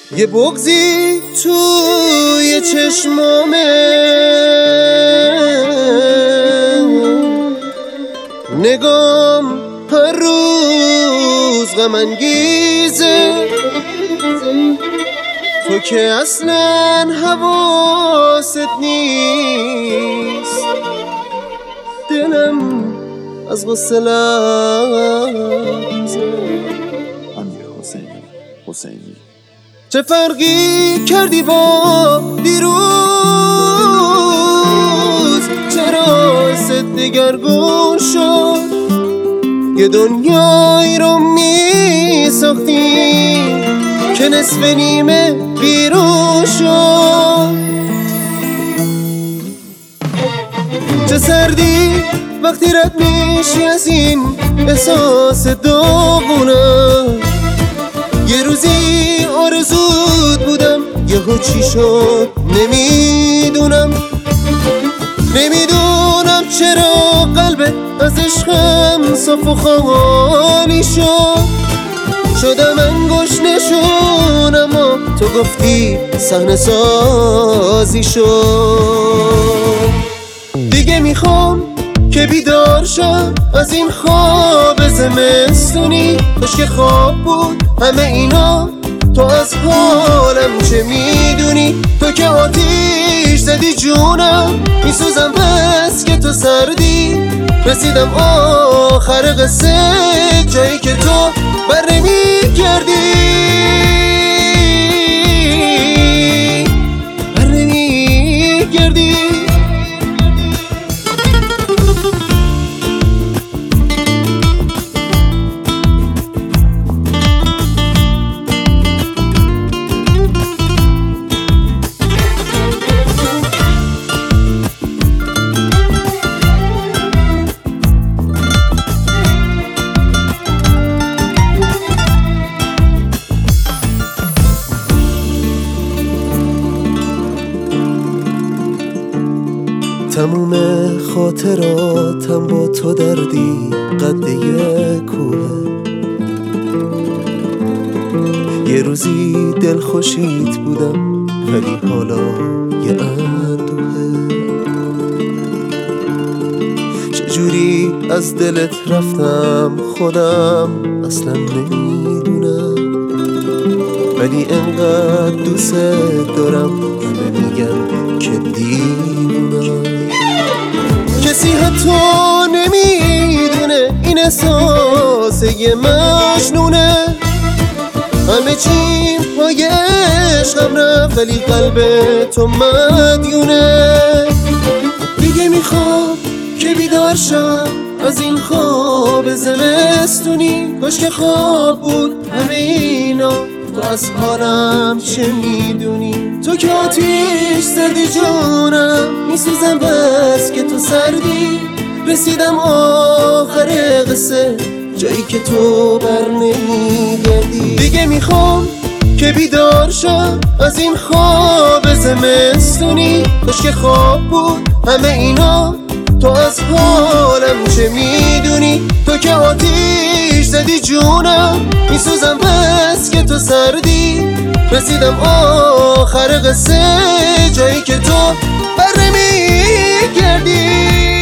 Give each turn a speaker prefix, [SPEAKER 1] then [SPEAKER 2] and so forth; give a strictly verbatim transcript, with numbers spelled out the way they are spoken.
[SPEAKER 1] یه بغضی توی چشمامه، نگام هر روز غم انگیزه، تو که اصلا حواست نیست، دلم از غصه لرزه.
[SPEAKER 2] امیر حسینی حسینی
[SPEAKER 1] چه فرقی کردی با دیروز؟ چرا ست دگرگون شد؟ یه دنیایی رو می ساختی که نصف نیمه بیرون شد. چه سردی وقتی رد میشی از این احساس داغونم. یه روزی آرزوت بودم، یهو چی شد نمیدونم. نمیدونم چرا قلبت از عشقم صاف و خالی شد. شدم انگوش نشون اما تو گفتی صحنه سازی شد. دیگه میخوام که بیدار شم از این خواب زمستونی. کاش که خواب بود همه اینا، تو از حالم چه میدونی؟ تو که آتیش زدی جونم، میسوزم بس که تو سردی. رسیدم آخر قصه، جایی که تو بر نمیگردی، بر نمیگردی. تموم خاطراتم با تو دردی قد یه کوه. یه روزی دل خوشیت بودم ولی حالا یه اندوهه. چجوری از دلت رفتم خودم اصلا نمیدونم، ولی انقدر دوست دارم همه میگن که دیوونم. کسی حتی نمیدونه این احساس یه مجنونه. همه چیم پای عشقم رفت ولی قلب تو مدیونه. دیگه میخوام که بیدار شم از این خواب زمستونی. کاش که خواب بود همه اینا، تو از حالم چه میدونی؟ تو که آتیش زدی جونم، میسوزم بس که تو سردی. رسیدم آخر قصه، جایی که تو بر نمیگردی. دیگه میخوام که بیدار شم از این خواب زمستونی. کاش که خواب بود همه اینا، تو از حالم چه میدونی؟ تو که آتیش زدی جونم، میسوزم بس که تو سردی. رسیدم آخر قصه، جایی که تو بر نمیگردی.